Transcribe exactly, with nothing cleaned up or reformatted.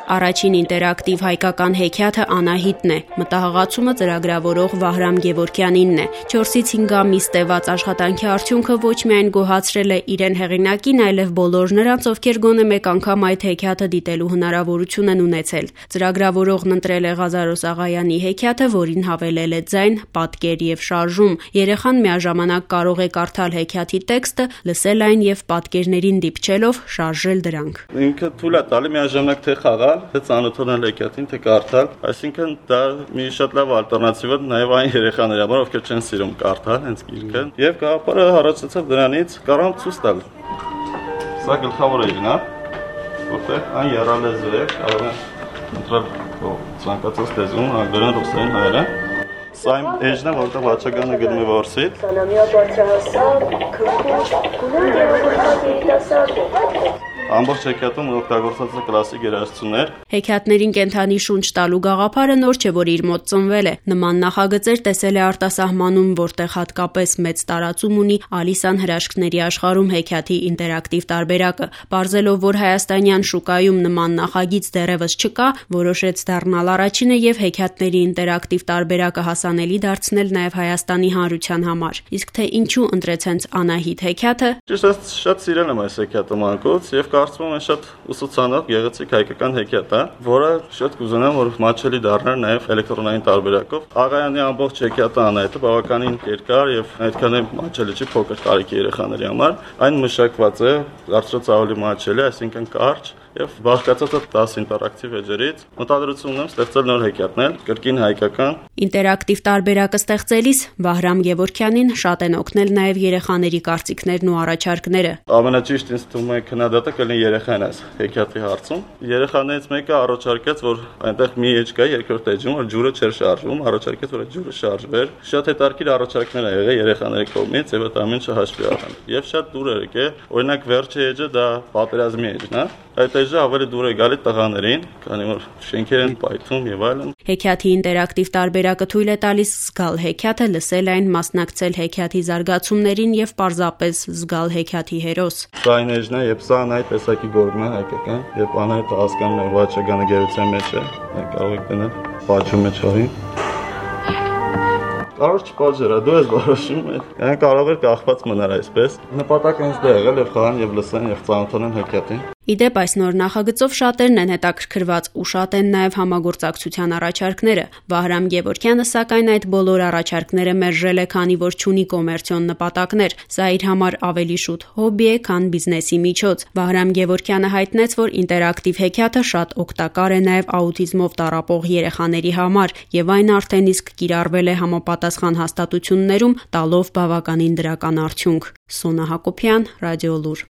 Առաջին ինտերակտիվ հայկական հեքիաթը Անահիտն է, մտահղացումը ծրագրավորող Վահրամ Գևորգյանինն է։ Չորսից հինգ ամիս տևած աշխատանքի արդյունքը ոչ միայն գոհացրել է իրեն հեղինակին, այլև բոլոր նրանց, ովքեր գոնե մեկ անգամ այդ հեքիաթը դիտելու հնարավորություն են ունեցել։ Ծրագրավորողն ընտրել է Ղազարոս Աղայանի հեքիաթը, որին հավելել է ձայն, պատկեր եւ շարժում։ Երեխան միաժամանակ կարող է կարդալ հեքիաթի տեքստը, լսել այն եւ պատկերներին դիպչելով շարժել դրանք։ Ինքը թույլ է տալի միաժամանակ թե խաղալ, թե ծանոթանալ հեքիաթին, թե կարդալ, այսինքն դա մի շատ լավ ալտերնատիվ է նաև այն երեխաների համար, ովքեր չեն սիրում կարդալ հենց գիրքը, եւ գաղափարը առաջացավ դրանից, կարող եմ ցույց տալ։ Սա գլխավոր էջն է, որտեղ այն եռալեզու է, կարող եմ ընտրել ցանկացած լեզուն, անգլերեն, ռուսերեն, հայերեն։ Սա իմ էջն է, որտեղ վաճառականը գրում է որսից։ Սանամիա բարձրահասակ, քրքուշ, գունեղ երեխաների դասարան։ Ամբողջ հեքիաթում օգտագործած է կլասիկ երաժշտություններ։ Հեքիաթներին կենթանի շունչ տալու գաղափարը նոր չէ, որ իր մոտ ծնվել է։ Նման նախագծեր տեսել է արտասահմանում, որտեղ հատկապես մեծ տարածում ունի Ալիսան հրաշքների աշխարհում հեքիաթի ինտերակտիվ տարբերակը։ Պարզելով, որ հայաստանյան շուկայում նման նախագիծ դեռևս չկա, որոշեց դառնալ առաջինը եւ հեքիաթների ինտերակտիվ տարբերակը հասանելի դարձնել նաեւ Հայաստանի հանրության համար։ Իսկ թե ինչու ընտրեց հենց Անահիտ հեքիաթը։ Ճիշտ շատ սիրել եմ այս հեքիաթը մանկուց եւ կարծում եմ շատ ուսուցանող գեղեցիկ հայկական հեքիաթ է, որը շատ կուզենամ, որ մատչելի դառնար նաև էլեկտրոնային տարբերակով։ Աղայանի ամբողջ հեքիաթը Անահիտը բավականին երկար եւ այդքան էլ մատչելի չի փոքր տարիքի երեխաների համար։ Այն մշակված է դարձրած ավելի մատչելի, այսինքն կարճ եւ բաղկացած է դասը ինտերակտիվ էջերից։ Մտադրություն ունեմ ստեղծել նոր հեքիաթներ, կրկին հայկական։ Ինտերակտիվ տարբերակը ստեղծելիս Վահրամ Գևորգյանին շատ են օգնել նաև երեխաների կարծիքներն ու առաջարկները։ Ամենաճիշտ ինձ թվում է քննադատը կլինի երեխան այս հեքիաթի հարցում։ Երեխաներից մեկը առաջարկեց, որ այնտեղ մի էջ կա երկրորդ էջում, որ ջուրը չէր շարժվում, առաջարկեց, որ այդ ջուրը շարժվեր։ Շատ հետաքրքիր առաջարկներ ա եղել երեխաների կողմից եւ այդ ամենը հաշվի առան։ Եվ շատ դուր էր եկել, օրինակ վերջի էջը դա պատերազմի էջն է։ Այդ էջը ավելի դուր է գալի տղաներին, քանի որ շենքեր են պայթում եւ այլն։ Հեքիաթի ինտերակտիվ տարբերակը թույլ է տալիս զգալ հեքիաթը, լսել այն, մասնակցել հեքիաթի զարգացումներին եւ պարզապես զգալ հեքիաթի հերոս։ Սա այն էջն է, երբ սա այդ տեսակի գորգն է հայկական, երբ Անահիտը հասկանում է վաճառականը գերության մեջ է, կարող եք դնել պատժում է չարին։ Կարող չպատժերա, դու ես որոշում ես։ Այն կարող է կախված մնալ այսպես։ Նպատակը հենց դա եղել եւ խաղան եւ լսեն եւ ծանոթանան հեքիաթին։ Իդեպ այս նոր նախագծով շատերն են հետաքրքրված ու շատ են նաև համագործակցության առաջարկները։ Վահրամ Գևորգյանը սակայն այդ բոլոր առաջարկները մերժել է, քանի որ չունի կոմերցիոն նպատակներ։ Սա իր համար ավելի շուտ հոբբի է, քան բիզնեսի միջոց։ Վահրամ Գևորգյանը հայտնեց, որ ինտերակտիվ հեքիաթը շատ օգտակար է նաև աուտիզմով տառապող երեխաների համար, եւ այն արդեն իսկ կիրառվել է համապատասխան հաստատություններում, տալով բավականին դրական արդյունք։ Սոնա Հակոբյան, Ռադիոլուր։